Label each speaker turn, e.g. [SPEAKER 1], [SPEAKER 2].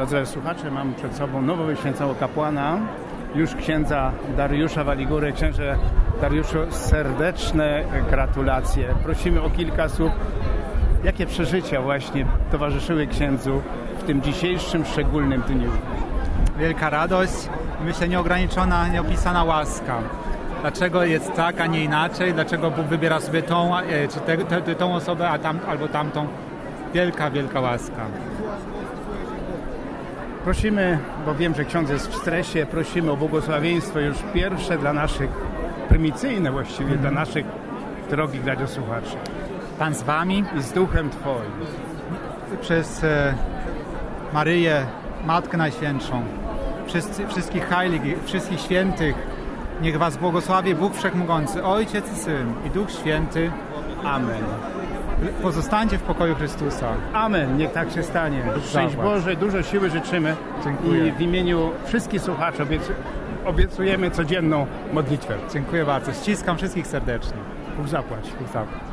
[SPEAKER 1] Drodzy słuchacze, mam przed sobą nowo wyświęconego kapłana, już księdza Dariusza Waligury. Księże Dariuszu, serdeczne gratulacje. Prosimy o kilka słów. Jakie przeżycia właśnie towarzyszyły księdzu w tym dzisiejszym szczególnym dniu?
[SPEAKER 2] Wielka radość, myślę nieograniczona, nieopisana łaska. Dlaczego jest tak, a nie inaczej? Dlaczego Bóg wybiera sobie tą, czy tą osobę, albo tamtą? Wielka, wielka łaska.
[SPEAKER 1] Prosimy, bo wiem, że ksiądz jest w stresie, prosimy o błogosławieństwo już pierwsze dla naszych, prymicyjne właściwie, dla naszych drogich radiosłuchaczy.
[SPEAKER 2] Pan z wami
[SPEAKER 1] i z duchem Twoim.
[SPEAKER 2] Przez Maryję, Matkę Najświętszą, wszystkich heiligich, wszystkich świętych, niech was błogosławi Bóg Wszechmogący, Ojciec i Syn i Duch Święty.
[SPEAKER 1] Amen.
[SPEAKER 2] Pozostańcie w pokoju Chrystusa.
[SPEAKER 1] Amen. Niech tak się stanie. Szczęść Boże, dużo siły życzymy.
[SPEAKER 2] Dziękuję.
[SPEAKER 1] I w imieniu wszystkich słuchaczy obiecujemy codzienną modlitwę.
[SPEAKER 2] Dziękuję bardzo. Ściskam wszystkich serdecznie.
[SPEAKER 1] Bóg zapłać.
[SPEAKER 2] Bóg zapłać.